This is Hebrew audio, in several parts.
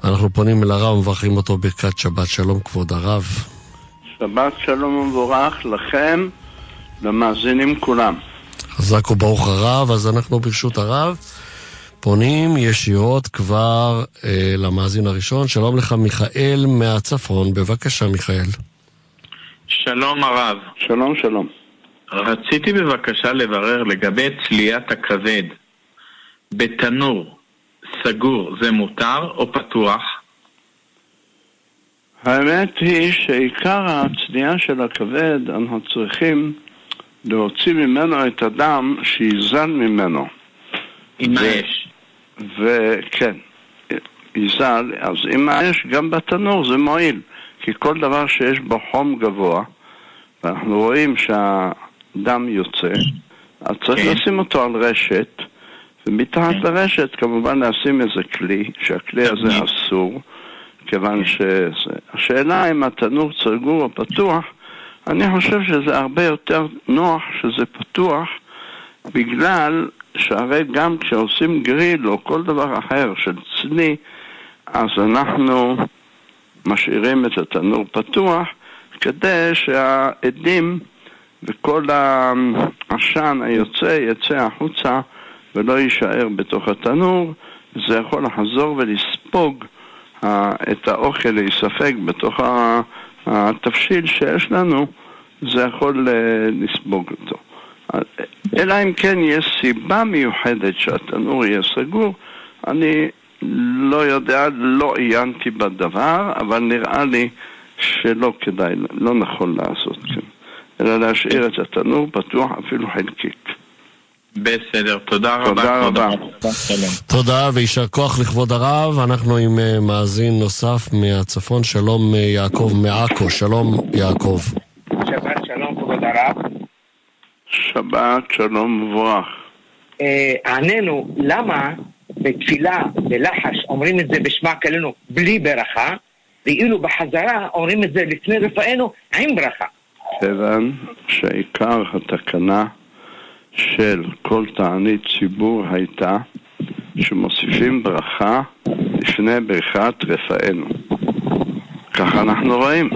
אנחנו פונים אל הרב ומברכים אותו ברכת שבת שלום, כבוד הרב. שבת שלום ומבורך לכם, למאזינים כולם. חזק וברוך הרב. אז אנחנו ברשות הרב פונים ישירות כבר למאזין הראשון. שלום לך מיכאל מהצפון, בבקשה מיכאל. שלום הרב. שלום שלום. רציתי בבקשה לברר לגבי צליית הכבד בתנור סגור, זה מותר או פתוח? האמת היא שעיקר הצלייה של הכבד אנחנו צריכים להוציא ממנו את הדם שיזל ממנו. עם האש. וכן, יזל. אז עם האש גם בתנור זה מועיל, כי כל דבר שיש בו חום גבוה ואנחנו רואים שהדם יוצא, אז צריך לשים אותו על רשת, ומתחת לרשת כמובן לשים איזה כלי, שהכלי הזה אסור, כיוון השאלה אם התנור סגור או פתוח, אני חושב שזה הרבה יותר נוח שזה פתוח, בגלל שהרי גם כשעושים גריל או כל דבר אחר של צלי, אז אנחנו משאירים את התנור פתוח, כדי שהעדים וכל העשן היוצא יצא החוצה ולא יישאר בתוך התנור. זה יכול לחזור ולספוג את האוכל, להיספג בתוך התבשיל שיש לנו, זה יכול לספוג אותו. אלא אם כן יש סיבה מיוחדת שהתנור יהיה סגור, אני לא יודע, לא עיינתי בדבר, אבל נראה לי שלא כדאי, לא נכון לעשות כן, אלא להשאיר את התנור פתוח אפילו חלקית. בסדר, תודה רבה. תודה רבה. תודה וישר כוח לכבוד הרב. אנחנו עם מאזין נוסף מהצפון. שלום יעקב מעכו. שלום יעקב. שבת שלום כבוד הרב. שבת שלום מבורך. עננו, למה בתפילה בלחש אומרים את זה בשמע כלנו בלי ברכה, ואילו בחזרה אומרים את זה לפני רפאנו עם ברכה? כיוון שעיקר התקנה של כל תענית ציבור הייתה שמוסיפים ברכה לפני ברכת רפאנו. ככה אנחנו רואים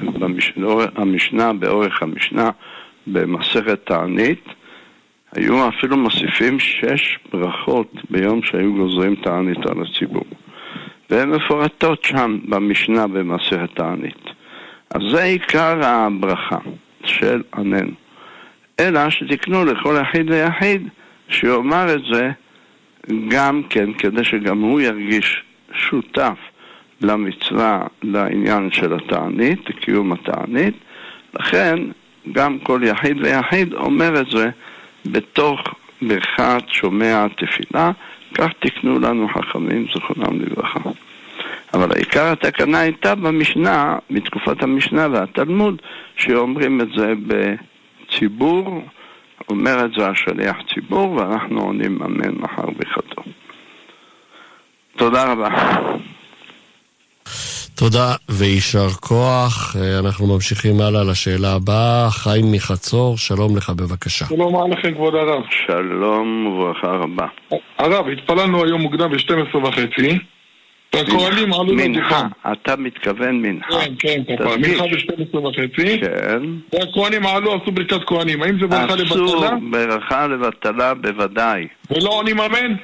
המשנה, באורך המשנה במסכת תענית היו אפילו מוסיפים 6 ברכות ביום שהיו גוזרים תענית על הציבור, והן מפורטות שם במשנה במסכת תענית. אז זה עיקר הברכה של עננו, אלא שתקנו לכל יחיד ויחיד שיאמר את זה גם כן, כדי שגם הוא ירגיש שותף למצווה, לעניין של התענית, לקיום התענית. לכן גם כל יחיד ויחיד אומר את זה בתוך ברכת שומע תפילה, כך תקנו לנו חכמים זכרונם לברכה. אבל העיקר התקנה הייתה במשנה, בתקופת המשנה והתלמוד, שאומרים את זה בציבור, אומר את זה השליח ציבור, ואנחנו עונים אמן מחר בחתו. תודה רבה. תודה וישר כוח. אנחנו ממשיכים הלאה לשאלה הבאה. חיים מחצור, שלום לך בבקשה. שלום עליכם כבוד הרב. שלום וברכה רבה. הרב, התפללנו היום מוקדם ב-12:30. והכהנים עלו לדוכן. מנחה, אתה מתכוון מנחה. כן, פapa, מנחה ב-12:30. כן. והכהנים עלו, עשו ברכת כהנים. האם זה ברכה לבטלה? עשו ברכה לבטלה בוודאי. ולא עונים אמן?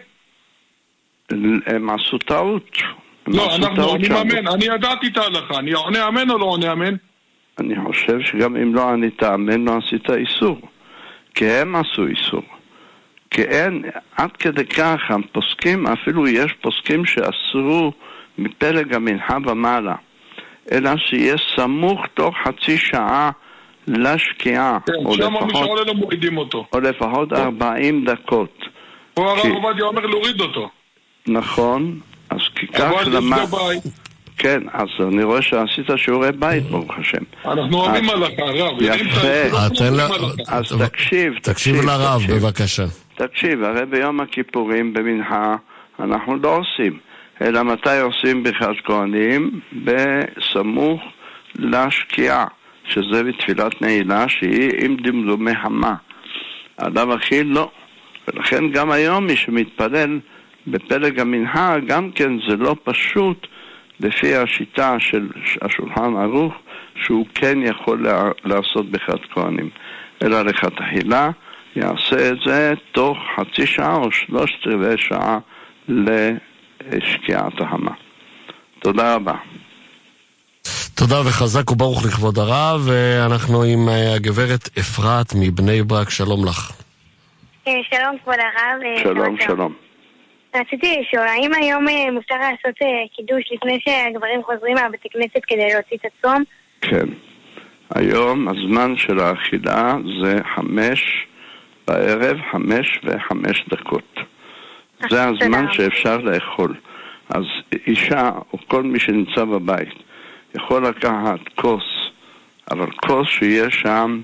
הם עשו טעות. לא, אנחנו עונים אמן. אני ידעתי את ההלכה. אני עונה אמן או לא עונה אמן? אני חושב שגם אם לא ענית אמן, לא עשית איסור. כי הם עשו איסור. כי אין, עד כדי כך הפוסקים, אפילו יש פוסקים שאסרו מפלג המנחה ומעלה, אלא שיהיה סמוך תוך חצי שעה לשקיעה, כן, שם המשעולה לא מורידים אותו. או לפחות 40 דקות. פה הרב עובדיה אומר להוריד אותו. נכון, אז כי כך למד. כן, אז אני רואה שעשית שיעורי בית, ברוך השם. אנחנו אוהבים הלכה, הרב. יפה. אז תקשיב לרב, בבקשה. תקשיב, הרי ביום הכיפורים במנחה אנחנו לא עושים, אלא מתי עושים ברכת כהנים? בסמוך לשקיעה, שזה בתפילת נעילה שהיא עם דמדומי חמה. אדם הכי לא. ולכן גם היום מי שמתפלל בפלג המנחה, גם כן זה לא פשוט לפי השיטה של השולחן ערוך, שהוא כן יכול לעשות בחד כהנים. אלא לכתחילה יעשה את זה תוך חצי שעה או 3/4 שעה לשקיעת ההמה. תודה רבה. תודה וחזק וברוך לכבוד הרב, ואנחנו עם הגברת אפרת מבני ברק, שלום לך. שלום כבוד הרב. שלום, שלום. רציתי לשאול, האם היום מותר לעשות קידוש לפני שהגברים חוזרים מהבית כנסת כדי להוציא את הצום? כן. היום הזמן של האכילה זה 5 בערב, 5:05. זה הזמן שאפשר לאכול. אז אישה או כל מי שנמצא בבית יכול לקחת כוס, אבל כוס שיהיה שם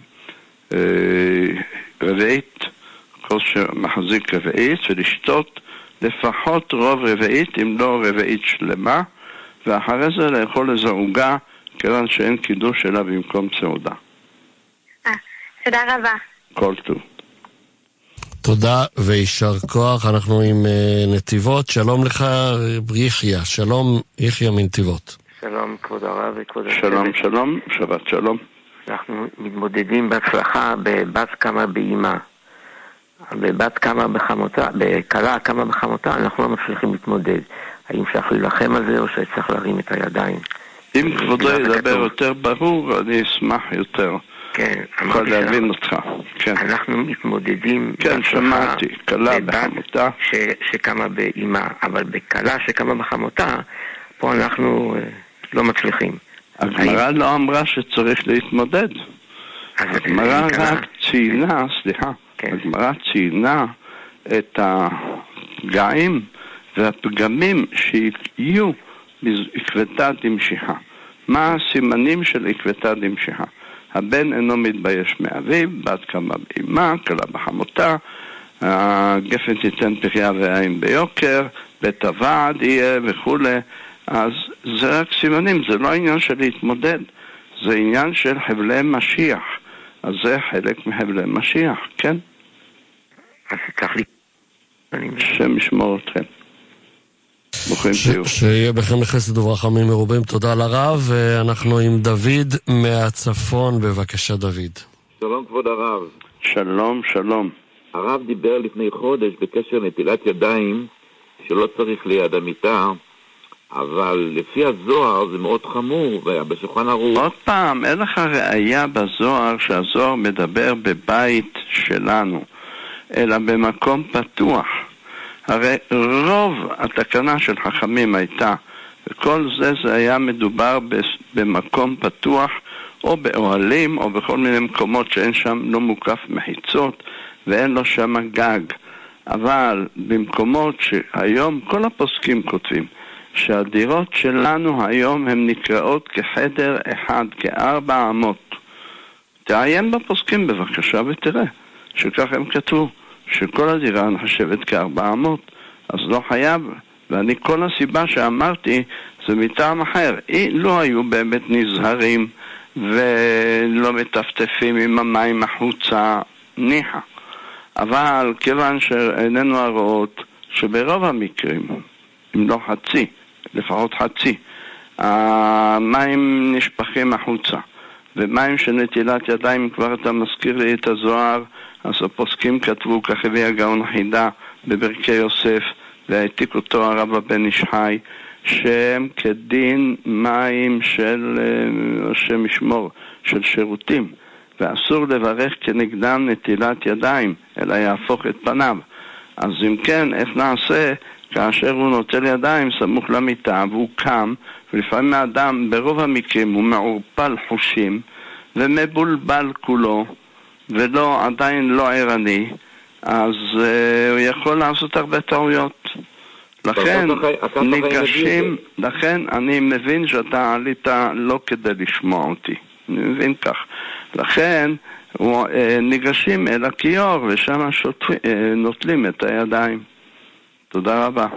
רבעית, כוס שמחזיק רבעית, ולשתות לפחות רוב רבעית, אם לא רבעית שלמה, ואחרי זה לאכול איזו עוגה, כיוון שאין קידוש אלא במקום סעודה. תודה רבה. כל טוב. תודה וישר כוח. אנחנו עם נתיבות. שלום לך יחיה. שלום יחיה מנתיבות. שלום כבוד הרב וכבוד השבט. שלום, שלום, שבת שלום. אנחנו מתמודדים בהצלחה בבת כמה באימה. בבת כמה בחמותה, בקלה כמה בחמותה, אנחנו לא מצליחים להתמודד. האם צריך להילחם על זה או שצריך להרים את הידיים? אם כבודו ידבר יותר ברור, אני אשמח יותר. כן, יכול להבין אותך. כן. אנחנו מתמודדים כן, שמעתי, קלה בחמותה. שקמה באימה, אבל בקלה שקמה בחמותה, פה אנחנו לא מצליחים. הגמרא לא אמרה שצריך להתמודד. הגמרא רק ציינה, סליחה, הגמרא ציינה את הפגעים והפגמים שיהיו בעקבתא דמשיחא. מה הסימנים של עקבתא דמשיחא? הבן אינו מתבייש מאביו, בת קמה באימה, קלה בחמותה, הגפן תיתן פריה ועין ביוקר, בית הוועד יהיה וכו'. אז זה רק סימנים, זה לא עניין של להתמודד, זה עניין של חבלי משיח. אז זה חלק מחבלי משיח, כן? אז צריך השם ישמור אתכם. שיהיה בכם לחסד וברחמים מרובים. תודה לרב. ואנחנו עם דוד מהצפון. בבקשה דוד. שלום כבוד הרב. שלום, שלום. הרב דיבר לפני חודש בקשר נטילת ידיים שלא צריך ליד המיטה, אבל לפי הזוהר זה מאוד חמור, ובשולחן ערוך. עוד פעם, אין לך ראייה בזוהר שהזוהר מדבר בבית שלנו, אלא במקום פתוח. הרי רוב התקנה של חכמים הייתה, וכל זה היה מדובר במקום פתוח, או באוהלים, או בכל מיני מקומות שאין שם לא מוקף מחיצות, ואין לו שם גג. אבל במקומות שהיום כל הפוסקים כותבים, שהדירות שלנו היום הן נקראות כחדר אחד, כ4 אמות. תעיין בפוסקים בבקשה ותראה, שכך הם כתבו. שכל הדירה נחשבת כ4 אמות, אז לא חייב. ואני כל הסיבה שאמרתי זה מטעם אחר. לא היו באמת נזהרים ולא מטפטפים עם המים החוצה, ניחה. אבל כיוון שאיננו הרואות שברוב המקרים, אם לא חצי, לפחות חצי, המים נשפכים החוצה. ומים של נטילת ידיים, כבר אתה מזכיר לי את הזוהר, אז הפוסקים כתבו, כך הביא הגאון חידה בברכי יוסף, והעתיק אותו הרב הבן איש חי, שהם כדין מים של השם ישמור, של שירותים, ואסור לברך כנגדם נטילת ידיים, אלא יהפוך את פניו. אז אם כן, איך נעשה כאשר הוא נוטל ידיים סמוך למיטה, והוא קם, ולפעמים האדם ברוב המקרים הוא מעורפל חושים, ומבולבל כולו, ולא, עדיין לא ערני, אז הוא יכול לעשות הרבה טעויות. לכן ניגשים, לכן אני מבין שאתה עלית לא כדי לשמוע אותי, אני מבין כך. לכן ניגשים אל הכיור ושם נוטלים את הידיים. תודה רבה.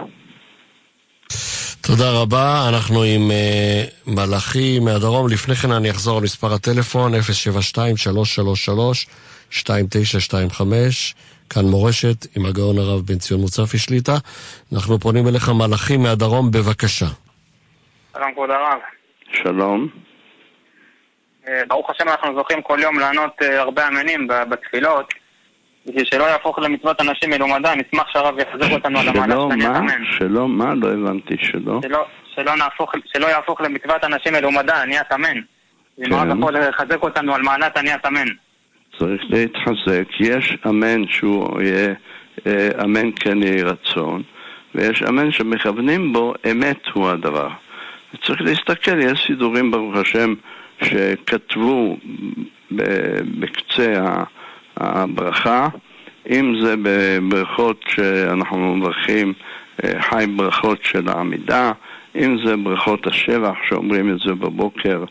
תודה רבה. אנחנו עם מלאכי מהדרום. לפני כן אני אחזור על מספר הטלפון 072-333-2925. כאן מורשת עם הגאון הרב בן ציון מוצפי שליטה. אנחנו פונים אליך מלאכי מהדרום, בבקשה. שלום כבוד הרב. שלום. ברוך השם אנחנו זוכים כל יום לענות הרבה אמינים בתפילות, בשביל שלא יהפוך למצוות אנשים מלומדה. נשמח שהרב יחזק אותנו על המעלה שתניית אמן. שלא מה? לא הבנתי שלא. שלא יהפוך למצוות אנשים מלומדה, עניית אמן. אם הרב יכול לחזק אותנו על מעלת עניית אמן. צריך להתחזק. יש אמן שהוא יהיה אמן כן יהי רצון, ויש אמן שמכוונים בו אמת הוא הדבר. צריך להסתכל, יש סידורים ברוך השם שכתבו בקצה הברכה, אם זה בברכות שאנחנו מברכים חי ברכות של העמידה, אם זה ברכות השבח שאומרים את זה בבוקר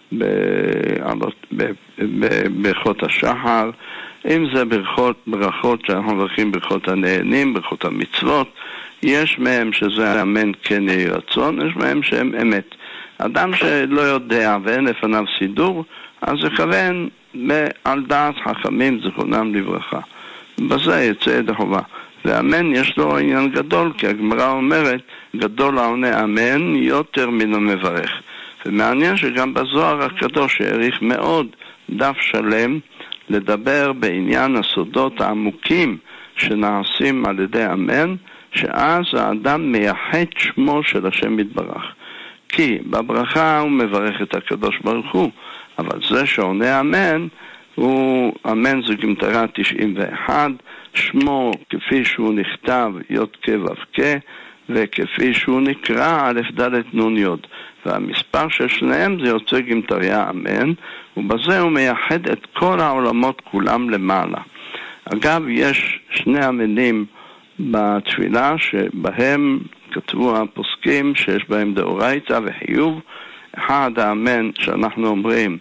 ברכות השחר, אם זה ברכות שאנחנו מברכים ברכות הנהנים, ברכות המצוות. יש מהם שזה אמן כן יהי רצון, יש מהם שהם אמת. אדם שלא יודע ואין לפניו סידור, אז יכוון על דעת חכמים זכרונם לברכה. בזה יצא ידי חובה. ואמן יש לו עניין גדול, כי הגמרא אומרת, גדול העונה אמן יותר מן המברך. ומעניין שגם בזוהר הקדוש העריך מאוד דף שלם לדבר בעניין הסודות העמוקים שנעשים על ידי אמן, שאז האדם מייחד שמו של השם יתברך. כי בברכה הוא מברך את הקדוש ברוך הוא, אבל זה שעונה אמן, אמן זה גמטרה 91, שמו כפי שהוא נכתב י' כ' ו' כ', וכפי שהוא נקרא א' ד' נ' י', והמספר של שניהם זה יוצא גמטריה אמן, ובזה הוא מייחד את כל העולמות כולם למעלה. אגב, יש שני אמינים בתפילה שבהם כתבו הפוסקים שיש בהם דאורייתא וחיוב. אחד האמן שאנחנו אומרים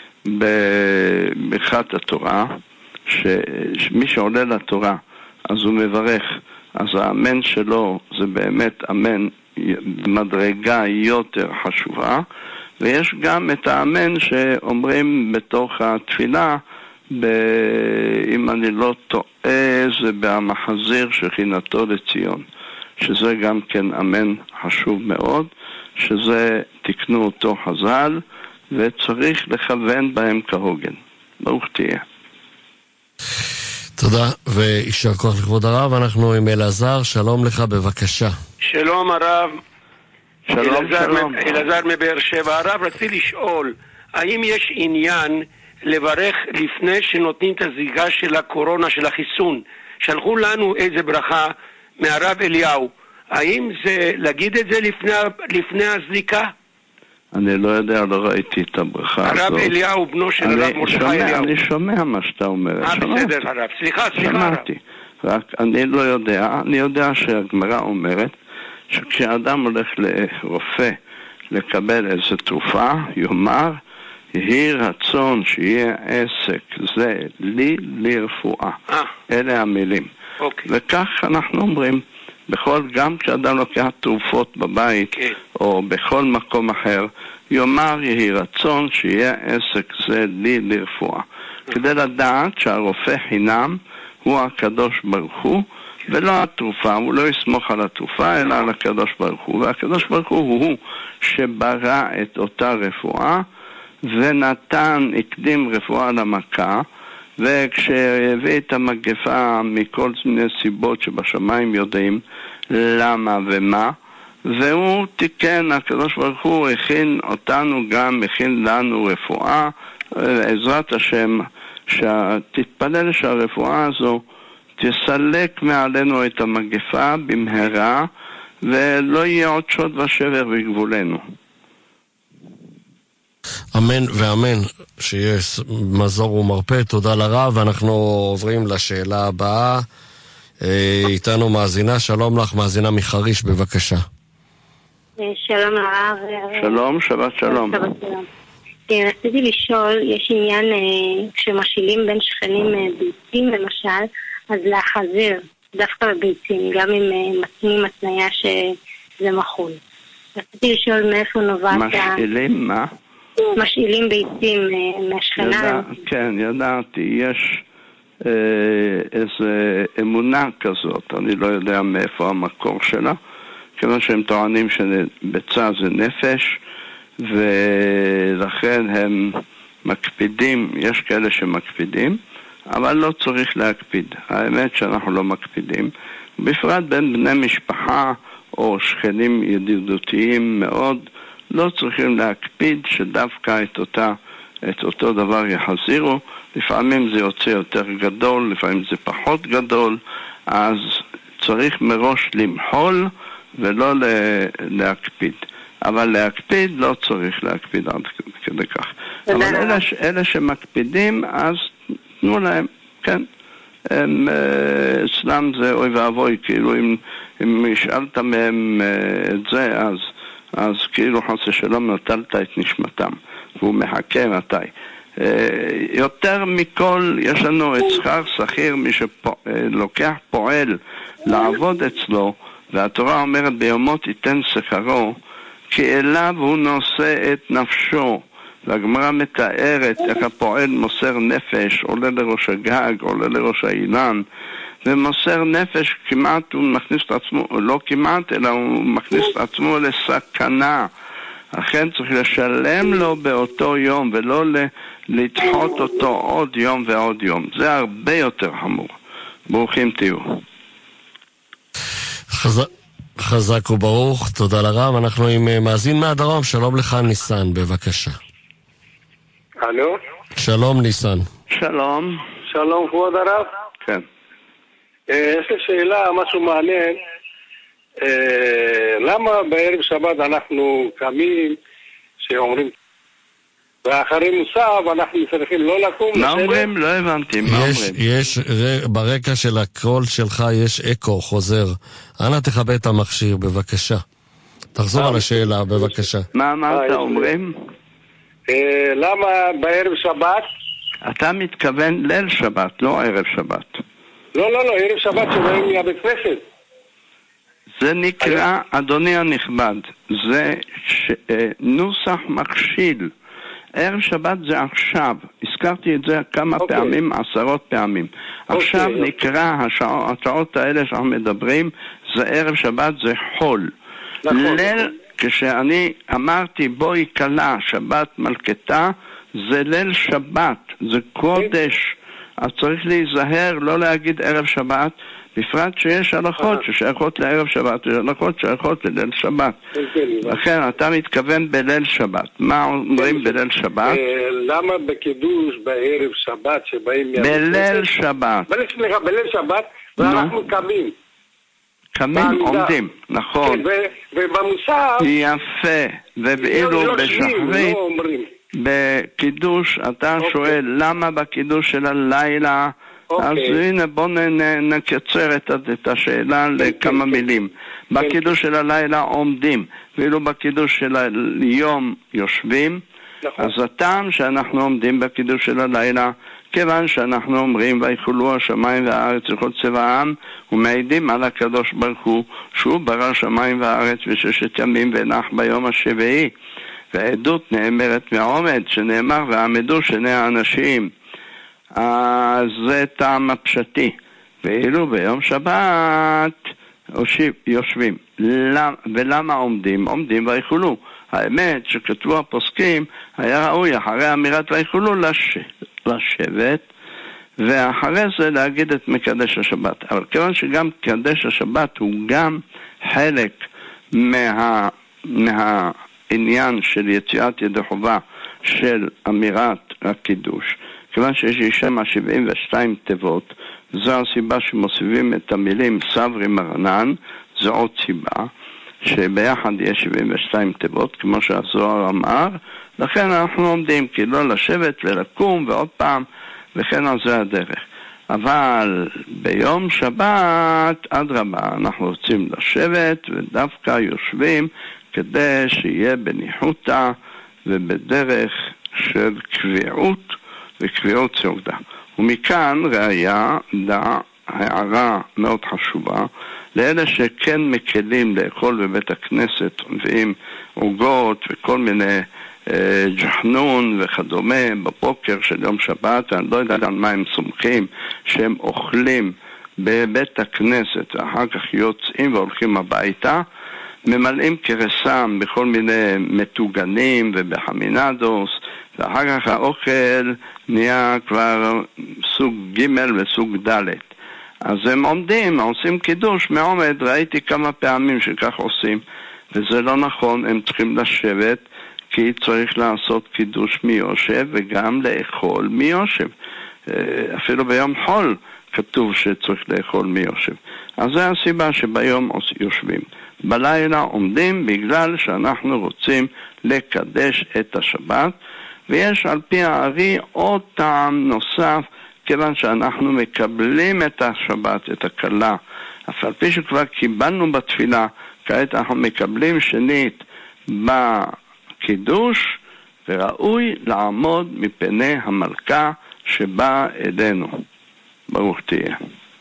בברכת התורה, שמי שעולה לתורה אז הוא מברך, אז האמן שלו זה באמת אמן מדרגה יותר חשובה. ויש גם את האמן שאומרים בתוך התפילה, אם אני לא טועה זה במחזיר שכינתו לציון, שזה גם כן אמן חשוב מאוד, שזה תקנו אותו חז"ל וצריך לכוון בהם כהוגן. ברוך תהיה. תודה וישר כוח לכבוד הרב. אנחנו עם אלעזר, שלום לך בבקשה. שלום הרב. שלום. אלעזר מבאר שבע. הרב, רציתי לשאול, האם יש עניין לברך לפני שנותנים את הזריקה של הקורונה, של החיסון? שלחו לנו איזה ברכה מהרב אליהו, האם זה להגיד את זה לפני הזריקה? אני לא יודע, לא ראיתי את הברכה הזאת. הרב אליהו, בנו של הרב מרדכי אליהו. אני שומע מה שאתה אומר. בסדר הרב, סליחה הרב. רק אני לא יודע, אני יודע שהגמרא אומרת שכשאדם הולך לרופא לקבל איזו תרופה, יאמר, יהי רצון שיהיה עסק זה לי לרפואה. אלה המילים. וכך אנחנו אומרים, גם כשאדם לוקח תרופות בבית או בכל מקום אחר, יאמר יהי רצון שיהיה עסק זה לי לרפואה, כדי לדעת שהרופא חינם הוא הקדוש ברוך הוא ולא התרופה. הוא לא יסמוך על התרופה אלא על הקדוש ברוך הוא, והקדוש ברוך הוא שברא את אותה רפואה ונתן, הקדים רפואה למכה, וכשהביא את המגפה מכל מיני סיבות שבשמיים יודעים למה ומה, והוא תיקן, הקדוש ברוך הוא הכין אותנו גם, הכין לנו רפואה, עזרת השם, שתתפלל שהרפואה הזו תסלק מעלינו את המגפה במהרה, ולא יהיה עוד שוד ושבר בגבולנו. אמן ואמן, שיהיה מזור ומרפא. תודה לרב. אנחנו עוברים לשאלה הבאה. איתנו מאזינה, שלום לך, מאזינה מחריש, בבקשה. שלום לרב. שלום, שבת שלום. רציתי לשאול, יש עניין כשמשילים בין שכנים ביצים למשל, אז להחזיר דווקא בביצים, גם אם מתנים התניה שזה מחול. רציתי לשאול מאיפה נובעת... משאילים מה? משאילים ביצים מהשכנה. כן, ידעתי, יש איזו אמונה כזאת, אני לא יודע מאיפה המקור שלה, כיוון שהם טוענים שביצה זה נפש, ולכן הם מקפידים, יש כאלה שמקפידים, אבל לא צריך להקפיד. האמת שאנחנו לא מקפידים, בפרט בין בני משפחה או שכנים ידידותיים מאוד, לא צריכים להקפיד שדווקא את אותו דבר יחזירו. לפעמים זה יוצא יותר גדול, לפעמים זה פחות גדול, אז צריך מראש למחול ולא להקפיד. אבל להקפיד לא צריך להקפיד עד כדי כך. אבל אלה שמקפידים, אז תנו להם, כן. אצלם זה אוי ואבוי, כאילו אם השאלת מהם את זה, אז כאילו חס ושלום נטלת את נשמתם, והוא מחכה מתי. יותר מכל יש לנו את שכר שכיר, מי שלוקח פועל לעבוד אצלו, והתורה אומרת ביומות ייתן שכרו, כי אליו הוא נושא את נפשו. והגמרא מתארת איך הפועל מוסר נפש, עולה לראש הגג, עולה לראש האילן, ומוסר נפש כמעט, הוא מכניס את עצמו, לא כמעט, אלא הוא מכניס את עצמו לסכנה. אכן צריך לשלם לו באותו יום, ולא לדחות אותו עוד יום ועוד יום. זה הרבה יותר חמור. ברוכים תהיו. חזק וברוך, תודה לרב. אנחנו עם מאזין מהדרום, שלום לך ניסן, בבקשה. הלו? שלום ניסן. שלום. שלום כבוד הרב. כן. יש לי שאלה, משהו מעניין. למה בערב שבת אנחנו קמים, שאומרים, ואחרי מוסף אנחנו צריכים לא לקום? מה אומרים? לא הבנתי, מה אומרים? יש ברקע של הקול שלך יש אקו חוזר. אנא תכבה את המכשיר בבקשה. תחזור על השאלה בבקשה. מה אתה אומרים? למה בערב שבת? אתה מתכוון ליל שבת, לא ערב שבת. לא, ערב שבת שבאים מהבית כנסת. זה נקרא, אדוני הנכבד, זה נוסח מכשיל. ערב שבת זה עכשיו, הזכרתי את זה כמה פעמים, עשרות פעמים. עכשיו נקרא, השעות האלה שאנחנו מדברים, זה ערב שבת, זה חול. ליל, כשאני אמרתי בואי קלה, שבת מלכתה, זה ליל שבת, זה קודש. אז צריך להיזהר, לא להגיד ערב שבת, בפרט שיש הלכות ששייכות לערב שבת, יש הלכות שייכות לליל שבת. לכן אתה מתכוון בליל שבת. מה אומרים בליל שבת? למה בקידוש בערב שבת שבאים... בליל שבת. בליל שבת, ואנחנו קמים. קמים, עומדים, נכון. ובמוסף... יפה. ובאילו בשחרית, בקידוש, אתה שואל למה בקידוש של הלילה... אז הנה בוא נקצר את השאלה לכמה מילים. בקידוש של הלילה עומדים, ואילו בקידוש של היום יושבים. אז הטעם שאנחנו עומדים בקידוש של הלילה, כיוון שאנחנו אומרים ויחולו השמיים והארץ וכל צבעם, ומעידים על הקדוש ברוך הוא שהוא ברא שמיים והארץ בששת ימים ונח ביום השביעי. והעדות נאמרת מעומד, שנאמר ועמדו שני האנשים. אז זה טעם הפשטי. ואילו ביום שבת יושבים. ולמה עומדים? עומדים ויחולו. האמת שכתבו הפוסקים, היה ראוי אחרי אמירת ויחולו לשבת, ואחרי זה להגיד את מקדש השבת. אבל כיוון שגם מקדש השבת הוא גם חלק מהעניין של יציאת ידי חובה של אמירת הקידוש, כיוון שיש שם 72 תיבות, זו הסיבה שמוסיפים את המילים סברי מרנן, זו עוד סיבה, שביחד יש 72 תיבות, כמו שהזוהר אמר, לכן אנחנו עומדים, כי לא לשבת ולקום ועוד פעם, וכן על זה הדרך. אבל ביום שבת, אדרבה, אנחנו רוצים לשבת ודווקא יושבים, כדי שיהיה בניחותא ובדרך של קביעות, וקביעות סעודה. ומכאן ראיה, הערה מאוד חשובה, לאלה שכן מקלים לאכול בבית הכנסת, מביאים עוגות וכל מיני ג'חנון וכדומה בבוקר של יום שבת, אני לא יודע על מה הם סומכים, שהם אוכלים בבית הכנסת ואחר כך יוצאים והולכים הביתה, ממלאים קרסם בכל מיני מטוגנים ובחמינדוס, ואחר כך האוכל נהיה כבר סוג ג' וסוג ד'. אז הם עושים קידוש מעומד, ראיתי כמה פעמים שכך עושים, וזה לא נכון, הם צריכים לשבת, כי צריך לעשות קידוש מיושב וגם לאכול מיושב. אפילו ביום חול כתוב שצריך לאכול מיושב. אז זה הסיבה שביום יושבים. בלילה עומדים בגלל שאנחנו רוצים לקדש את השבת, ויש על פי הארי עוד טעם נוסף, כיוון שאנחנו מקבלים את השבת, את הקלה. אף על פי שכבר קיבלנו בתפילה, כעת אנחנו מקבלים שנית בקידוש, וראוי לעמוד מפני המלכה שבאה אלינו. ברוך תהיה.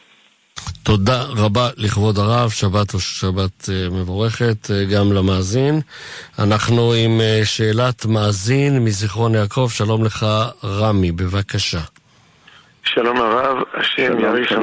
תודה רבה לכבוד הרב, שבת מבורכת גם למאזין. אנחנו עם שאלת מאזין מזיכרון יעקב. שלום לך רמי, בבקשה. שלום הרב, השם יאריך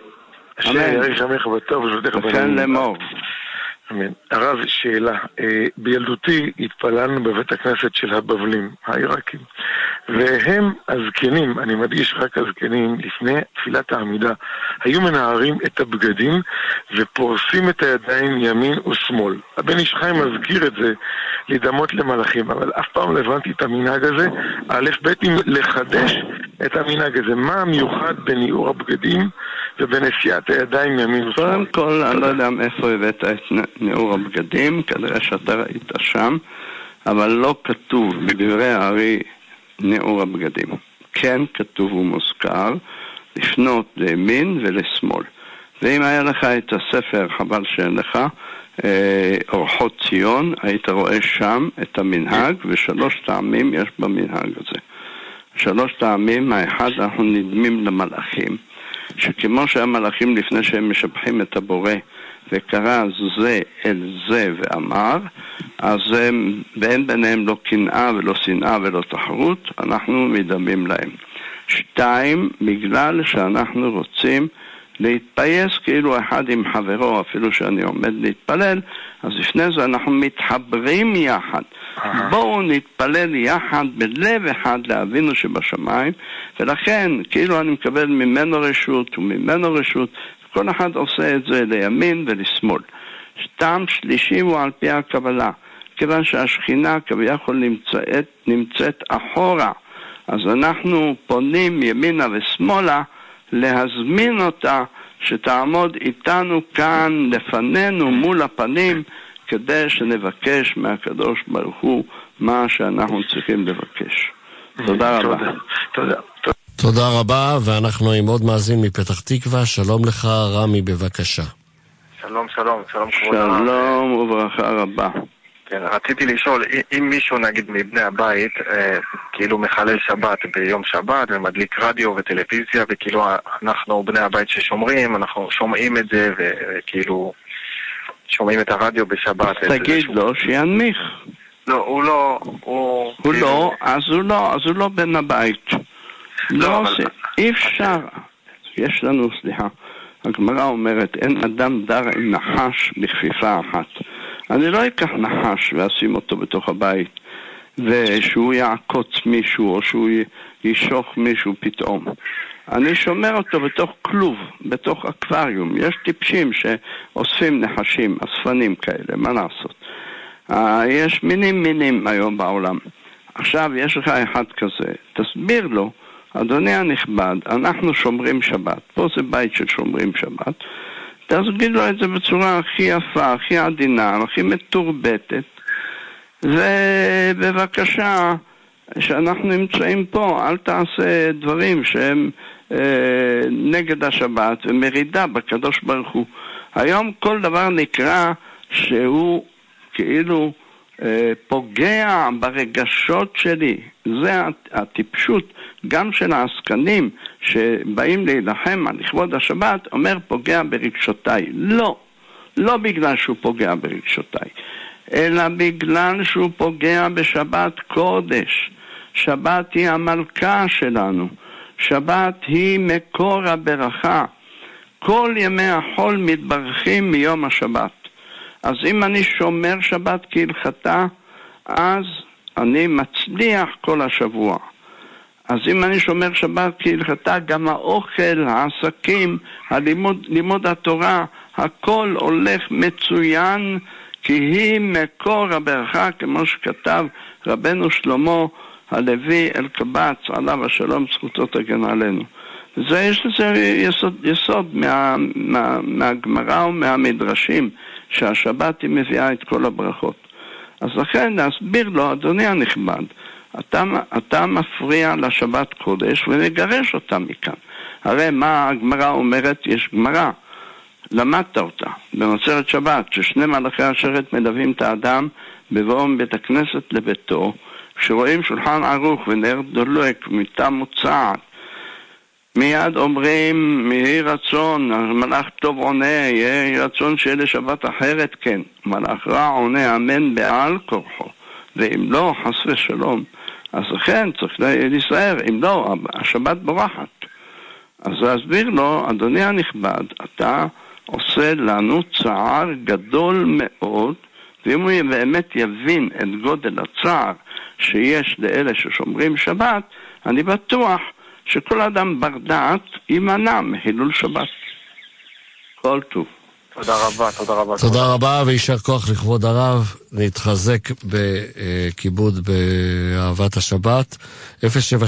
ימיך בטוב ושבתך בנעימים. לאמור. אמן. הרב, שאלה. בילדותי התפללנו בבית הכנסת של הבבלים, העיראקים, והם הזקנים, אני מדגיש רק הזקנים, לפני תפילת העמידה, היו מנערים את הבגדים ופורסים את הידיים ימין ושמאל. הבן איש חיים מזכיר את זה לדמות למלאכים, אבל אף פעם לא הבנתי את המנהג הזה. א' ב' אם לחדש את המנהג הזה, מה המיוחד בניעור הבגדים ובנשיאת הידיים ימין ושמאל? קודם כל, אני לא יודע איפה הבאת את ניעור הבגדים, כנראה שאתה ראית שם, אבל לא כתוב בדברי הארי ניעור הבגדים. כן כתוב ומוזכר לפנות לימין ולשמאל. ואם היה לך את הספר, חבל שאין לך, אורחות ציון, היית רואה שם את המנהג, ושלוש טעמים יש במנהג הזה. שלוש טעמים, האחד, אנחנו נדמים למלאכים, שכמו שהמלאכים לפני שהם משבחים את הבורא, וקרא זה אל זה ואמר, אז ואין ביניהם לא קנאה ולא שנאה ולא תחרות, אנחנו מדמים להם. שתיים, בגלל שאנחנו רוצים להתפייס כאילו אחד עם חברו, אפילו שאני עומד להתפלל, אז לפני זה אנחנו מתחברים יחד. בואו נתפלל יחד בלב אחד לאבינו שבשמיים, ולכן כאילו אני מקבל ממנו רשות וממנו רשות, כל אחד עושה את זה לימין ולשמאל. טעם שלישי הוא על פי הקבלה, כיוון שהשכינה כביכול נמצאת אחורה, אז אנחנו פונים ימינה ושמאלה להזמין אותה שתעמוד איתנו כאן לפנינו מול הפנים, כדי שנבקש מהקדוש ברוך הוא מה שאנחנו צריכים לבקש. תודה רבה. תודה רבה, ואנחנו עם עוד מאזין מפתח תקווה. שלום לך רמי, בבקשה. שלום כבוד הרב. שלום וברכה רבה. כן, רציתי לשאול, אם מישהו נגיד מבני הבית כאילו מחלל שבת ביום שבת ומדליק רדיו וטלוויזיה, וכאילו אנחנו בני הבית ששומרים, אנחנו שומעים את זה וכאילו שומעים את הרדיו בשבת. תגיד לו שינמיך. לא, הוא לא, אז הוא לא בן הבית. לא, אי אפשר. יש לנו, סליחה, הגמרא אומרת, אין אדם דר עם נחש בכפיפה אחת. אני לא אקח נחש ואשים אותו בתוך הבית, ושהוא יעקוץ מישהו, או שהוא ישוך מישהו פתאום. אני שומר אותו בתוך כלוב, בתוך אקווריום. יש טיפשים שאוספים נחשים, אספנים כאלה, מה לעשות? יש מינים היום בעולם. עכשיו יש לך אחד כזה, תסביר לו, אדוני הנכבד, אנחנו שומרים שבת, פה זה בית של שומרים שבת, תסביר לו את זה בצורה הכי יפה, הכי עדינה, הכי מתורבתת, ובבקשה, שאנחנו נמצאים פה, אל תעשה דברים שהם נגד השבת ומרידה בקדוש ברוך הוא. היום כל דבר נקרא שהוא כאילו פוגע ברגשות שלי. זה הטיפשות גם של העסקנים שבאים להילחם על לכבוד השבת, אומר פוגע ברגשותיי. לא בגלל שהוא פוגע ברגשותיי, אלא בגלל שהוא פוגע בשבת קודש. שבת היא המלכה שלנו, שבת היא מקור הברכה. כל ימי החול מתברכים מיום השבת. אז אם אני שומר שבת כהלכתה, אז אני מצליח כל השבוע. אז אם אני שומר שבת כהלכתה, גם האוכל, העסקים, לימוד התורה, הכל הולך מצוין, כי היא מקור הברכה, כמו שכתב רבנו שלמה הלוי אלקבץ, עליו השלום, זכותו תגן עלינו. יש לזה יסוד מהגמרא ומהמדרשים, שהשבת היא מביאה את כל הברכות. אז לכן להסביר לו, אדוני הנכבד, אתה מפריע לשבת קודש ונגרש אותה מכאן. הרי מה הגמרא אומרת? יש גמרא, למדת אותה במסכת שבת, ששני מלאכי השרת מלווים את האדם בבואו מבית הכנסת לביתו, כשרואים שולחן ערוך ונר דולק מיטה מוצעת, מיד אומרים יהי רצון, מלאך טוב עונה, יהי רצון שיהיה לשבת אחרת, כן. מלאך רע עונה, אמן בעל כורחו. ואם לא, חס ושלום, אז לכן צריך להיזהר, אם לא, השבת בורחת. אז להסביר לו, אדוני הנכבד, אתה עושה לנו צער גדול מאוד, ואם הוא באמת יבין את גודל הצער שיש לאלה ששומרים שבת, אני בטוח שכל אדם בר דעת יימנע מחילול שבת. כל טוב. תודה רבה, תודה רבה. תודה רבה וישר כוח לכבוד הרב, להתחזק בכיבוד באהבת השבת. 072-333-2925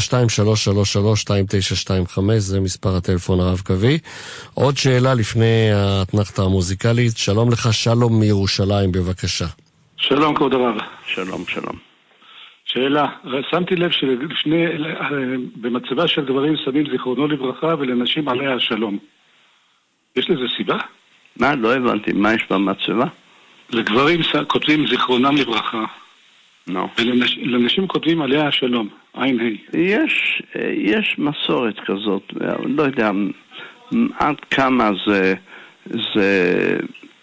זה מספר הטלפון הרב קווי. עוד שאלה לפני האתנחתה המוזיקלית. שלום לך, שלום מירושלים, בבקשה. שלום כבוד הרב. שלום, שלום. שאלה, שמתי לב שלפני, במצבה של גברים שמים זיכרונו לברכה ולנשים עליה השלום. יש לזה סיבה? מה? לא הבנתי. מה יש במצבה? לגברים כותבים זיכרונם לברכה. לא. ולנשים כותבים עליה השלום. עין ה'. יש מסורת כזאת, לא יודע עד כמה זה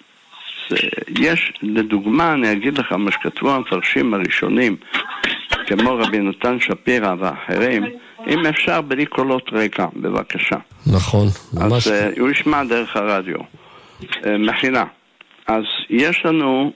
יש, לדוגמה, אני אגיד לך מה שכתבו המפרשים הראשונים, כמו רבי נתן שפירא ואחרים, אם אפשר בלי קולות רקע, בבקשה. נכון. אז הוא ישמע דרך הרדיו. מחילה. אז יש לנו,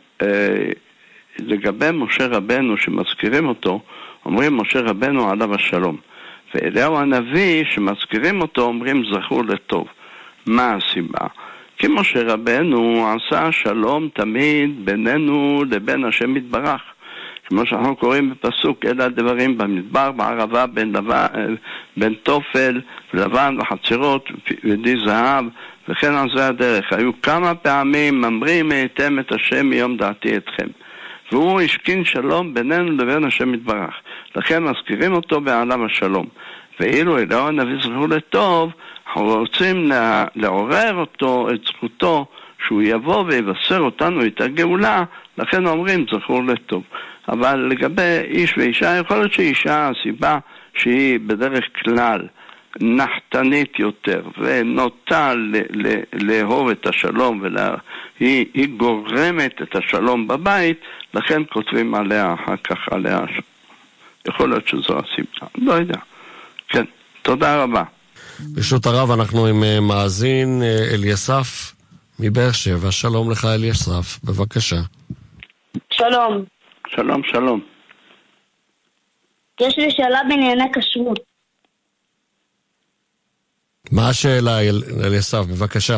לגבי משה רבנו שמזכירים אותו, אומרים משה רבנו עליו השלום. ואליהו הנביא שמזכירים אותו אומרים זכור לטוב. מה הסיבה? כי משה רבנו עשה שלום תמיד בינינו לבין השם יתברך. כמו שאנחנו קוראים בפסוק, אלה הדברים במדבר, בערבה, בין תופל, לבן וחצרות ודי זהב, וכן על זה הדרך. היו כמה פעמים ממרים הייתם את השם מיום דעתי אתכם. והוא השכין שלום בינינו לבין השם יתברך. לכן מזכירים אותו בעליו השלום. ואילו אליהו הנביא זכור לטוב, אנחנו רוצים לעורר אותו, את זכותו, שהוא יבוא ויבשר אותנו את הגאולה, לכן אומרים זכור לטוב. אבל לגבי איש ואישה, יכול להיות שאישה, הסיבה שהיא בדרך כלל נחתנית יותר, ונוטה לאהוב את השלום, היא גורמת את השלום בבית, לכן כותבים עליה אחר כך עליה. יכול להיות שזו הסיבה, לא יודע. כן, תודה רבה. ברשות הרב, אנחנו עם מאזין אליסף מבאר שבע. שלום לך אליסף, בבקשה. שלום. שלום, שלום. יש לי שאלה בענייני כשרות. מה השאלה אליסף, בבקשה?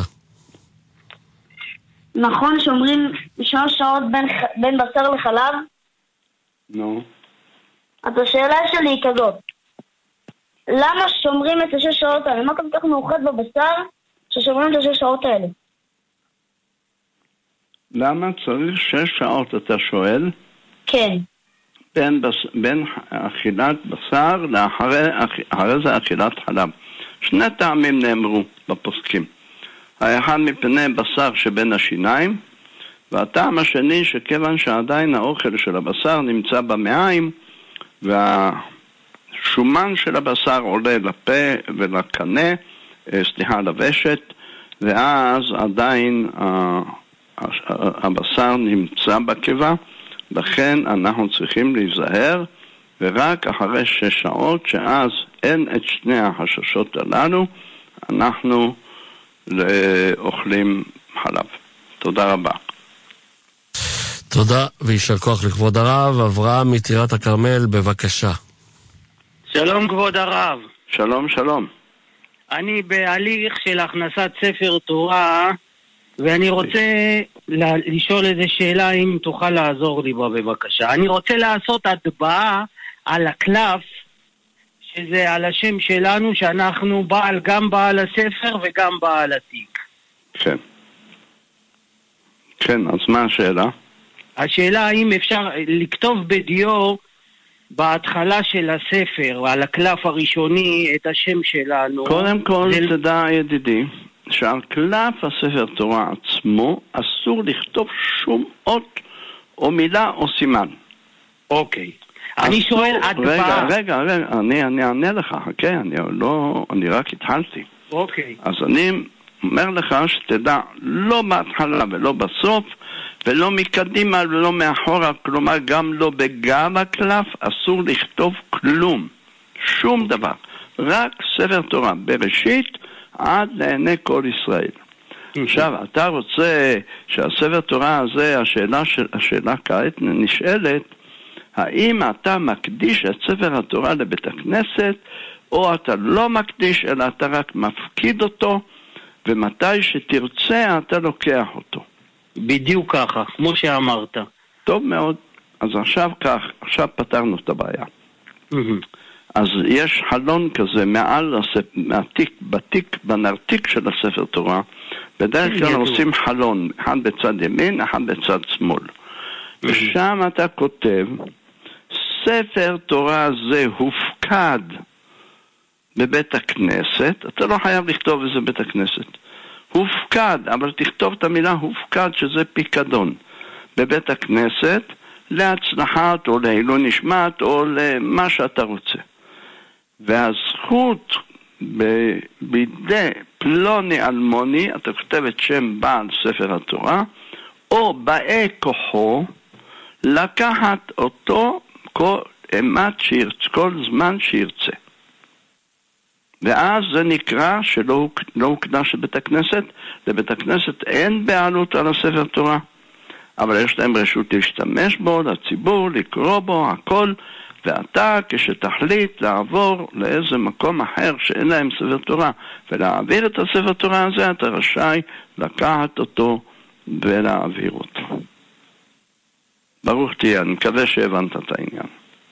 נכון שאומרים 3 שעות בין בשר לחלב? נו. אז השאלה שלי היא כזאת. למה שומרים את 6 שעות האלה? מה כל כך מאוחד בבשר ששומרים את 6 שעות האלה? למה צריך 6 שעות, אתה שואל? כן. בין אכילת בשר לאחרי זה אכילת חלב. 2 טעמים נאמרו בפוסקים. האחד מפני בשר שבין השיניים, והטעם השני שכיוון שעדיין האוכל של הבשר נמצא במעיים, והשומן של הבשר עולה לפה ולקנה, לוושת, ואז עדיין הבשר נמצא בקיבה, לכן אנחנו צריכים להיזהר, ורק אחרי 6 שעות, שאז אין את שני החששות הללו, אנחנו אוכלים חלב. תודה רבה. תודה, וישר כוח לכבוד הרב. אברהם מטירת הכרמל, בבקשה. שלום כבוד הרב. שלום, שלום. אני בהליך של הכנסת ספר תורה, ואני רוצה לשאול איזה שאלה, אם תוכל לעזור לי בה בבקשה. אני רוצה לעשות הטבעה על הקלף, שזה על השם שלנו, שאנחנו גם בעל הספר וגם בעל התיק. כן. כן, אז מה השאלה? השאלה האם אפשר לכתוב בדיו בהתחלה של הספר, על הקלף הראשוני, את השם שלנו. קודם כל, תדע ידידי, שעל קלף הספר תורה עצמו אסור לכתוב שום אות או מילה או סימן. אוקיי. אני שואל הטבעה. רגע, אני אענה לך, חכה, אני רק התחלתי. אוקיי. אז אני אומר לך שתדע, לא בהתחלה ולא בסוף, ולא מקדימה ולא מאחורה, כלומר גם לא בגב הקלף, אסור לכתוב כלום, שום דבר, רק ספר תורה, בראשית עד לעיני כל ישראל. עכשיו, אתה רוצה שהספר תורה הזה, השאלה כעת נשאלת, האם אתה מקדיש את ספר התורה לבית הכנסת, או אתה לא מקדיש, אלא אתה רק מפקיד אותו, ומתי שתרצה אתה לוקח אותו. בדיוק ככה, כמו שאמרת. טוב מאוד. אז עכשיו כך, עכשיו פתרנו את הבעיה. אז יש חלון כזה מעל בתיק, בנרתיק של הספר תורה. בדרך כלל עושים חלון, אחד בצד ימין, אחד בצד שמאל. ושם אתה כותב, ספר תורה זה הופקד בבית הכנסת. אתה לא חייב לכתוב איזה בית הכנסת. הופקד, אבל תכתוב את המילה הופקד, שזה פיקדון, בבית הכנסת, להצלחת או לעילוי נשמת או למה שאתה רוצה. והזכות בידי פלוני אלמוני, אתה כותב את שם בעל ספר התורה, או באי כוחו, לקחת אותו כל זמן שירצה. ואז זה נקרא שלא הוקדש לבית הכנסת. לבית הכנסת אין בעלות על הספר תורה, אבל יש להם רשות להשתמש בו, לציבור, לקרוא בו, הכל. ואתה כשתחליט לעבור לאיזה מקום אחר שאין להם ספר תורה ולהעביר את הספר תורה הזה, אתה רשאי לקחת אותו ולהעביר אותו. ברוך תהיה, אני מקווה שהבנת את העניין.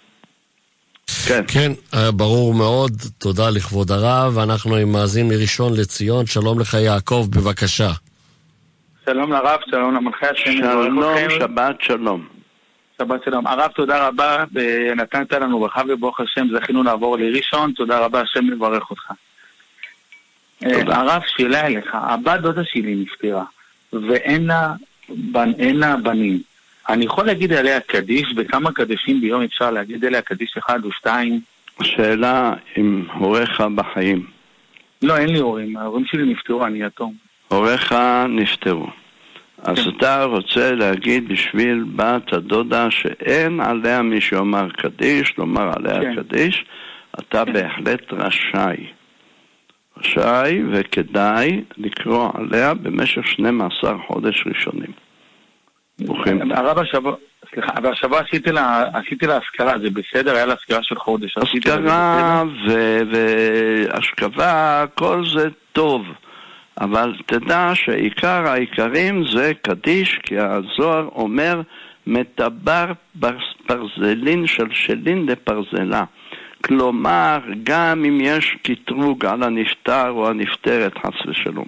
כן, ברור מאוד, תודה לכבוד הרב. אנחנו עם מאזין מראשון לציון, שלום לך יעקב, בבקשה. שלום לרב, שלום למלכי השם. שלום, שבת שלום. שבת שלום. הרב, תודה רבה, נתנת לנו ברכה וברוך השם, זכינו לעבור לראשון, תודה רבה, השם מברך אותך. הרב, שאלה אליך, הבת דודה שלי נפטרה, ואין לה בנים. אני יכול להגיד עליה קדיש, בכמה קדישים ביום אפשר להגיד עליה קדיש 1 או 2? שאלה אם הוריך בחיים. לא, אין לי הורים, ההורים שלי נפטרו, אני יתום. הוריך נפטרו. אז אתה רוצה להגיד בשביל בת הדודה שאין עליה מי שאומר קדיש, לומר עליה קדיש, אתה בהחלט רשאי וכדאי לקרוא עליה במשך 12 חודש ראשונים. הרב השבוע עשיתי לה השכרה, זה בסדר? היה לה השכרה של חודש. השכרה והשכבה, כל זה טוב. אבל תדע שעיקר העיקרים זה קדיש, כי הזוהר אומר מטבר פרזלין של שלין לפרזלה. כלומר, גם אם יש קטרוג על הנפטר או הנפטרת חס ושלום,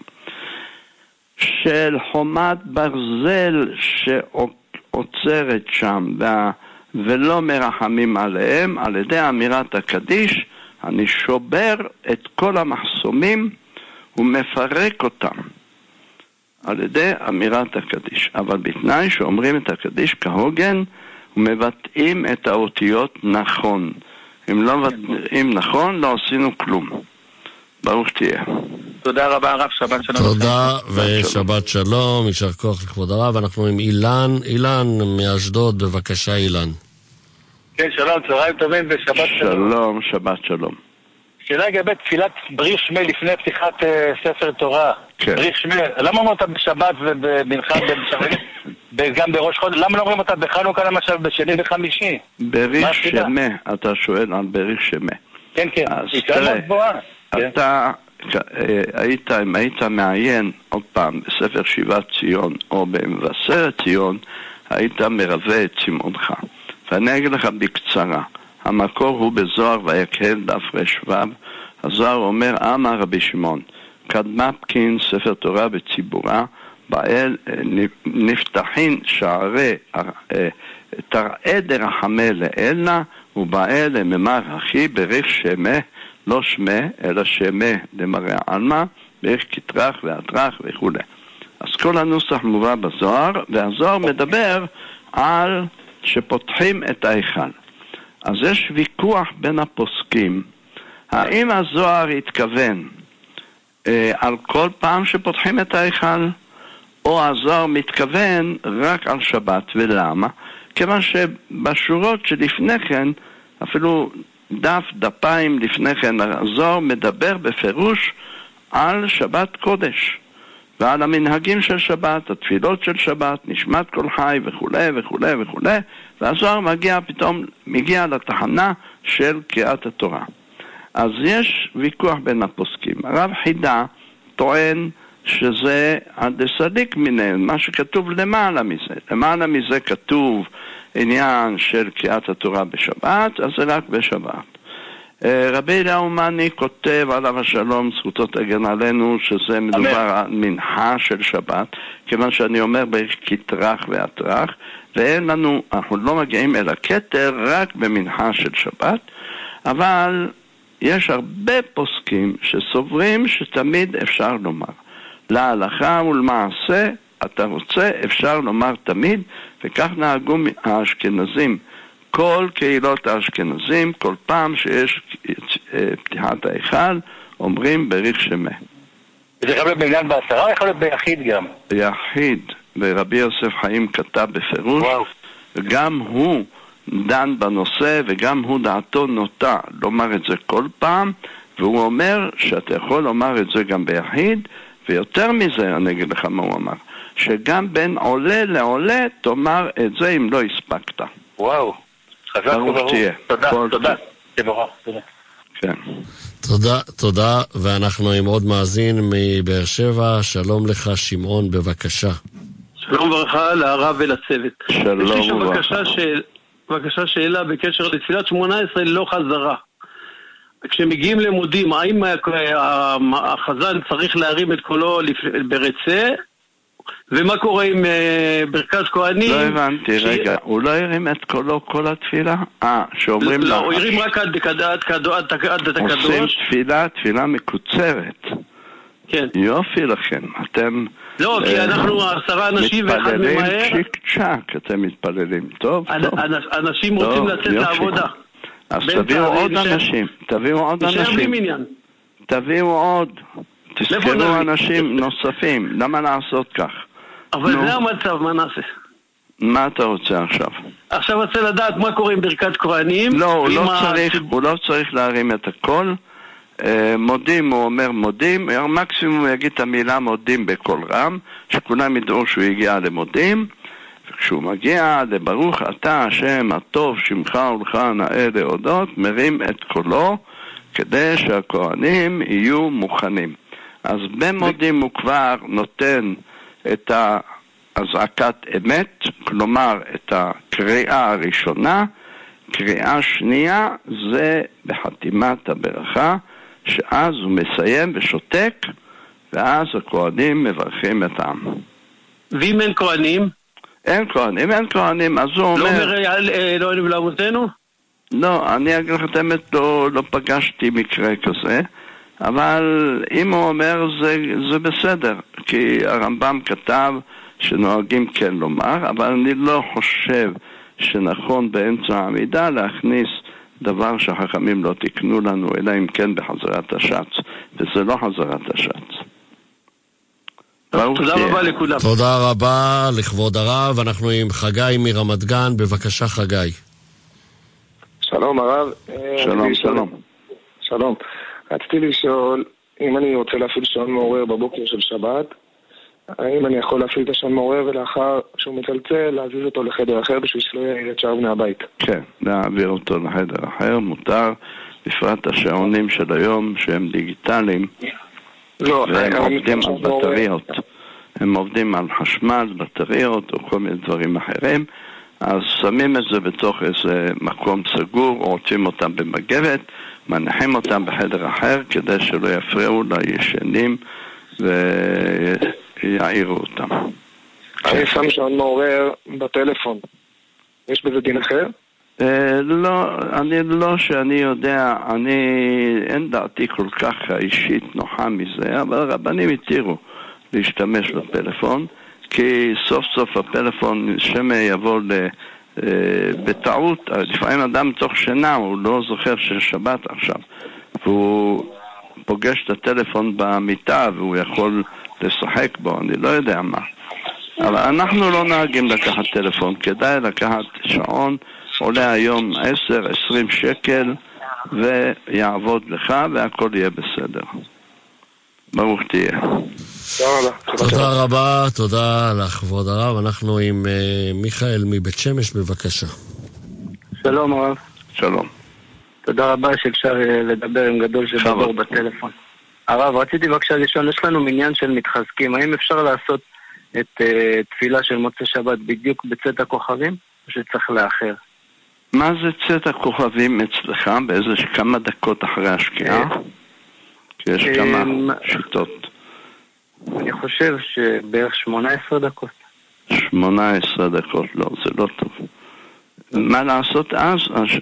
של חומת ברזל שעוצרת שם ולא מרחמים עליהם, על ידי אמירת הקדיש אני שובר את כל המחסומים ומפרק אותם על ידי אמירת הקדיש. אבל בתנאי שאומרים את הקדיש כהוגן ומבטאים את האותיות נכון. אם נכון, לא עשינו כלום. ברוך תהיה. תודה רבה הרב, שבת שלום. תודה ושבת שלום, יישר כוח לכבוד הרב. אנחנו עם אילן מאשדוד, בבקשה אילן. כן, שלום, צהריים טובים ושבת שלום. שלום, שבת שלום. שאלה לגבי תפילת בריך שמי לפני פתיחת ספר תורה. כן. בריך שמי, למה אמרת בשבת ובמנחה בשבת? וגם בראש חודש, למה לא אומרים אותה בחנוכה למשל בשני וחמישי? בריך שמה, אתה שואל על בריך שמה. כן, כן, אז תראה, אתה אם היית מעיין עוד פעם בספר שיבת ציון או במבשרת ציון, היית מרווה את צמאונך. ואני אגיד לך בקצרה, המקור הוא בזוהר ויקהל דף רשבב. הזוהר אומר, אמר רבי שמעון, קדמה פקין ספר תורה בציבורה, באל נפתחין שערי תראה דרחמי לאלנה, ובאל לממר אחי בריך שמה, לא שמה, אלא שמה למראה עלמה, בריך כתרח ואתרח וכו'. אז כל הנוסח מובא בזוהר, והזוהר מדבר על שפותחים את ההיכל. אז יש ויכוח בין הפוסקים, האם הזוהר התכוון על כל פעם שפותחים את ההיכל, או הזוהר מתכוון רק על שבת. ולמה? כיוון שבשורות שלפני כן, אפילו דפיים לפני כן, הזוהר מדבר בפירוש על שבת קודש ועל המנהגים של שבת, התפילות של שבת, נשמת כל חי וכו' וכו' וכו', והזוהר מגיע לתחנה של קריאת התורה. אז יש ויכוח בין הפוסקים. הרב חידה טוען שזה הדסליק מיניהם, מה שכתוב למעלה מזה. למעלה מזה כתוב עניין של קריאת התורה בשבת, אז זה רק בשבת. רבי אליהו מאני כותב עליו השלום, זכותו תגן עלינו, שזה מדובר על מנחה של שבת, כיוון שאני אומר בכתרח ואתרח, ואין לנו, אנחנו לא מגיעים אל הכתר רק במנחה של שבת, אבל יש הרבה פוסקים שסוברים שתמיד אפשר לומר. להלכה ולמעשה, אתה רוצה, אפשר לומר תמיד, וכך נהגו האשכנזים. כל קהילות האשכנזים, כל פעם שיש פתיחת ההיכל, אומרים בריך שמה. וזה יכול להיות בעניין בעשרה, או יכול להיות ביחיד גם? ביחיד, ורבי יוסף חיים כתב בפירוש, גם הוא דן בנושא, וגם הוא דעתו נוטה לומר את זה כל פעם, והוא אומר שאתה יכול לומר את זה גם ביחיד, ויותר מזה, אני אגיד לך מה הוא אמר, שגם בין עולה לעולה תאמר את זה אם לא הספקת. וואו, חזק וברוך. תודה, תודה. תבורך, תודה. כן. תודה, ואנחנו עם עוד מאזין מבאר שבע. שלום לך, שמעון, בבקשה. שלום וברכה לרב ולצוות. שלום וברכה. בבקשה שאלה בקשר לתפילת 18 לא חזרה. כשמגיעים למודים, האם החזן צריך להרים את קולו ברצה? ומה קורה עם ברכת כהנים? לא הבנתי, רגע, הוא לא הרים את קולו כל התפילה? שאומרים לא, הוא הרים רק עד הקדוש. עושים תפילה מקוצרת. כן. יופי לכם, אתם... לא, כי אנחנו 10 אנשים ואחד ממהר. מתפללים צ'יק צ'ק, אתם מתפללים, טוב. אנשים רוצים לצאת לעבודה. אז תביאו עוד אנשים, תביאו עוד, תזכרו אנשים נוספים, למה לעשות כך? אבל זה המצב, מה נעשה? מה אתה רוצה עכשיו? עכשיו רוצה לדעת מה קורה עם ברכת כהנים. לא, הוא לא צריך להרים את הכל. מודים, הוא אומר מודים, מקסימום הוא יגיד את המילה מודים בכל רם, שכולם ידעו שהוא הגיע למודים. וכשהוא מגיע לברוך אתה השם הטוב שמך ולך נאה להודות, מרים את קולו כדי שהכהנים יהיו מוכנים. אז במודים הוא כבר נותן את הזעקת אמת, כלומר את הקריאה הראשונה. קריאה שנייה זה בחתימת הברכה, שאז הוא מסיים ושותק, ואז הכהנים מברכים את העם. ואם אין כהנים? אין כהנים, אז הוא אומר... לא אומר אלוהינו ולאבותינו? לא, אני אגיד לך את האמת, לא פגשתי מקרה כזה, אבל אם הוא אומר זה בסדר, כי הרמב"ם כתב שנוהגים כן לומר, אבל אני לא חושב שנכון באמצע העמידה להכניס דבר שהחכמים לא תקנו לנו, אלא אם כן בחזרת השץ, וזה לא חזרת השץ. תודה רבה לכולם. תודה רבה לכבוד הרב. אנחנו עם חגי מרמת גן. בבקשה חגי. שלום הרב. שלום. רציתי לשאול, אם אני רוצה להפעיל שעון מעורר בבוקר של שבת, האם אני יכול להפעיל את השעון מעורר ולאחר שהוא מצלצל להעביר אותו לחדר אחר בשביל שלא יהיה את שער בני הבית? כן, להעביר אותו לחדר אחר מותר, בפרט השעונים של היום שהם דיגיטליים. לא, והם עובדים על בטריות. הם עובדים על חשמל, בטריות או כל מיני דברים אחרים, אז שמים את זה בתוך איזה מקום סגור, רוצים אותם במגבת, מניחים אותם בחדר אחר כדי שלא יפריעו לישנים ויעירו אותם. אני שם שעון מעורר בטלפון. יש בזה דין אחר? לא שאני יודע, אין דעתי כל כך אישית נוחה מזה, אבל רבנים התירו להשתמש בפלאפון, כי סוף סוף הפלאפון שמא יבוא בטעות, לפעמים אדם תוך שינה, הוא לא זוכר ששבת עכשיו, והוא פוגש את הטלפון במיטה והוא יכול לשחק בו, אני לא יודע מה. אבל אנחנו לא נהגים לקחת טלפון, כדאי לקחת שעון, עולה היום 10-20 שקל ויעבוד לך והכל יהיה בסדר. ברוך תהיה. תודה רבה, תודה לכבוד הרב. אנחנו עם מיכאל מבית שמש, בבקשה. שלום הרב. שלום. תודה רבה שאפשר לדבר עם גדול שדבר בטלפון. הרב, רציתי בבקשה לשאול, יש לנו מניין של מתחזקים, האם אפשר לעשות את תפילה של מוצא שבת בדיוק בצאת הכוכבים, או שצריך לאחר? מה זה צאת הכוכבים אצלך? באיזה כמה דקות אחרי השקיעה? כי יש כמה שיטות. אני חושב שבערך 18 דקות. 18 דקות, לא, זה לא טוב. מה לעשות אז?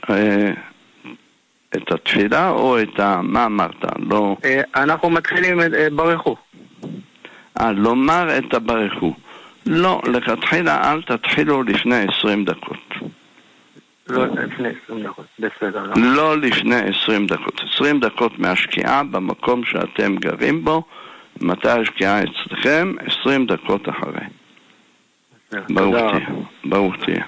את התפילה או את מה אמרת? לא... אנחנו מתחילים ברכו. לומר את הברכו. לא, לכתחילה אל תתחילו לפני 20 דקות. לא לפני 20 דקות, בסדר. לא לפני 20 דקות. 20 דקות מהשקיעה במקום שאתם גרים בו, מתי השקיעה אצלכם? 20 דקות אחרי. ברוך תהיה.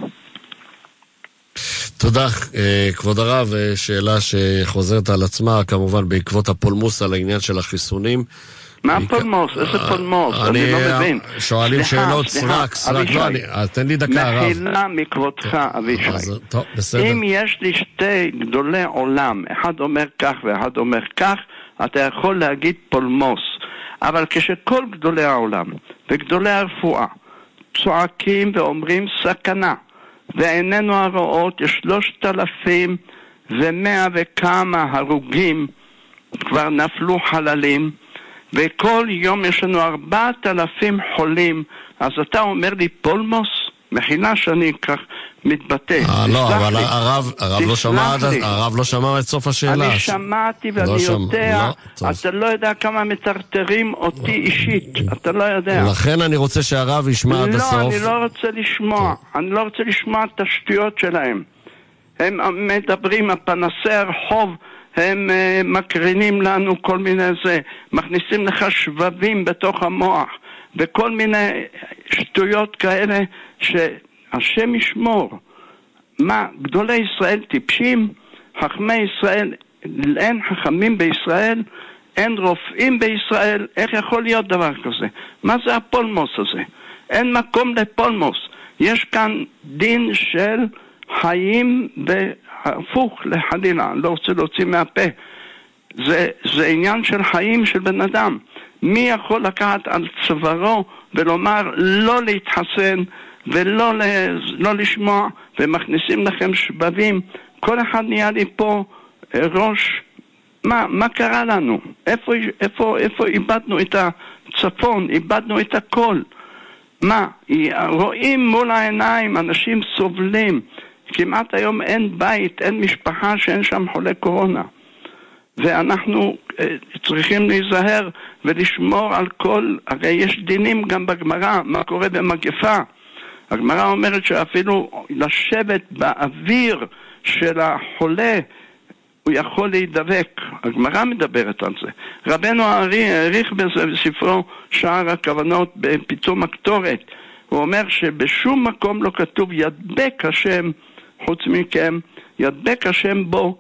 תודה, כבוד הרב. שאלה שחוזרת על עצמה, כמובן בעקבות הפולמוס על העניין של החיסונים. מה פולמוס? איזה פולמוס? אני לא מבין. שואלים שאלות סרק, תן לי דקה הרב. מחילה מכבודך, אבישי. אם יש לי שתי גדולי עולם, אחד אומר כך ואחד אומר כך, אתה יכול להגיד פולמוס. אבל כשכל גדולי העולם וגדולי הרפואה צועקים ואומרים סכנה, ועינינו הרואות יש 3,100 וכמה הרוגים, כבר נפלו חללים, וכל יום יש לנו 4,000 חולים, אז אתה אומר לי פולמוס? מחילה שאני כך מתבטא. לא, אבל הרב לא שמע את סוף השאלה. אני שמעתי ואני יודע, אתה לא יודע כמה מטרטרים אותי אישית, אתה לא יודע. לכן אני רוצה שהרב ישמע עד הסוף. לא, אני לא רוצה לשמוע, אני לא רוצה לשמוע את השטויות שלהם. הם מדברים, הפנסי הרחוב, הם מקרינים לנו כל מיני זה, מכניסים לך שבבים בתוך המוח, וכל מיני שטויות כאלה שהשם ישמור. מה, גדולי ישראל טיפשים? חכמי ישראל, אין חכמים בישראל? אין רופאים בישראל? איך יכול להיות דבר כזה? מה זה הפולמוס הזה? אין מקום לפולמוס. יש כאן דין של חיים והפוך לחלילה, לא רוצה להוציא מהפה. זה עניין של חיים של בן אדם. מי יכול לקחת על צווארו ולומר לא להתחסן ולא לא לשמוע, ומכניסים לכם שבבים? כל אחד נהיה לי פה ראש. מה קרה לנו? איפה איבדנו את הצפון? איבדנו את הכל. מה? רואים מול העיניים, אנשים סובלים. כמעט היום אין בית, אין משפחה שאין שם חולה קורונה. ואנחנו צריכים להיזהר ולשמור על כל, הרי יש דינים גם בגמרא, מה קורה במגפה. הגמרא אומרת שאפילו לשבת באוויר של החולה, הוא יכול להידבק. הגמרא מדברת על זה. רבנו הארי העריך בזה בספרו שער הכוונות בפתאום הקטורת. הוא אומר שבשום מקום לא כתוב ידבק השם, חוץ מכם, ידבק השם בו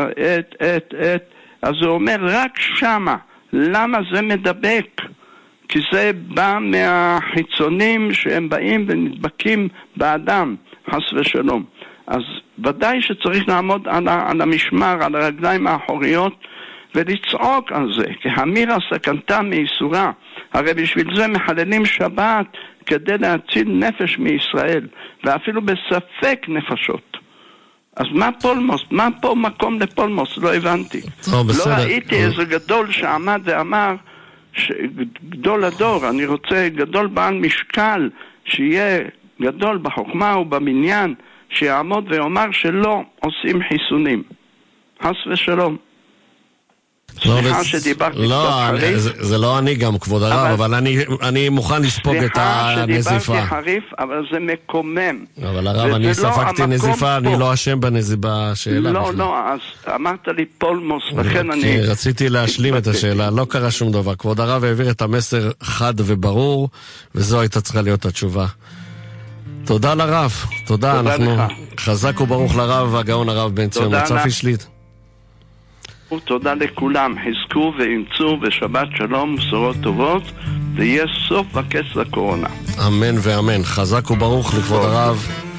אז הוא אומר רק שמה. למה זה מדבק? כי זה בא מהחיצונים שהם באים ונדבקים באדם, חס ושלום. אז ודאי שצריך לעמוד על המשמר, על הרגליים האחוריות, ולצעוק על זה, כי המירה סכנתה מאיסורה. הרי בשביל זה מחללים שבת, כדי להציל נפש מישראל, ואפילו בספק נפשות. אז מה פולמוס? מה פה מקום לפולמוס? לא הבנתי. לא ראיתי איזה גדול שעמד ואמר, גדול הדור, אני רוצה גדול בעל משקל, שיהיה גדול בחוכמה ובמניין, שיעמוד ויאמר שלא עושים חיסונים. חס ושלום. סליחה שדיברתי קצת חריף. זה לא אני גם, כבוד הרב, אבל אני מוכן לספוג את הנזיפה. סליחה שדיברתי חריף, אבל זה מקומם. אבל הרב, אני ספגתי נזיפה, אני לא אשם בשאלה. לא, אז אמרת לי פולמוס, לכן אני... רציתי להשלים את השאלה, לא קרה שום דבר. כבוד הרב העביר את המסר חד וברור, וזו הייתה צריכה להיות התשובה. תודה לרב, תודה, אנחנו חזק וברוך לרב, הגאון הרב בן ציון צפי שליט. תודה לכולם, חזקו ואמצו ושבת שלום, בשורות טובות, ויהיה סוף וקץ לקורונה. אמן ואמן, חזק וברוך לכבוד הרב.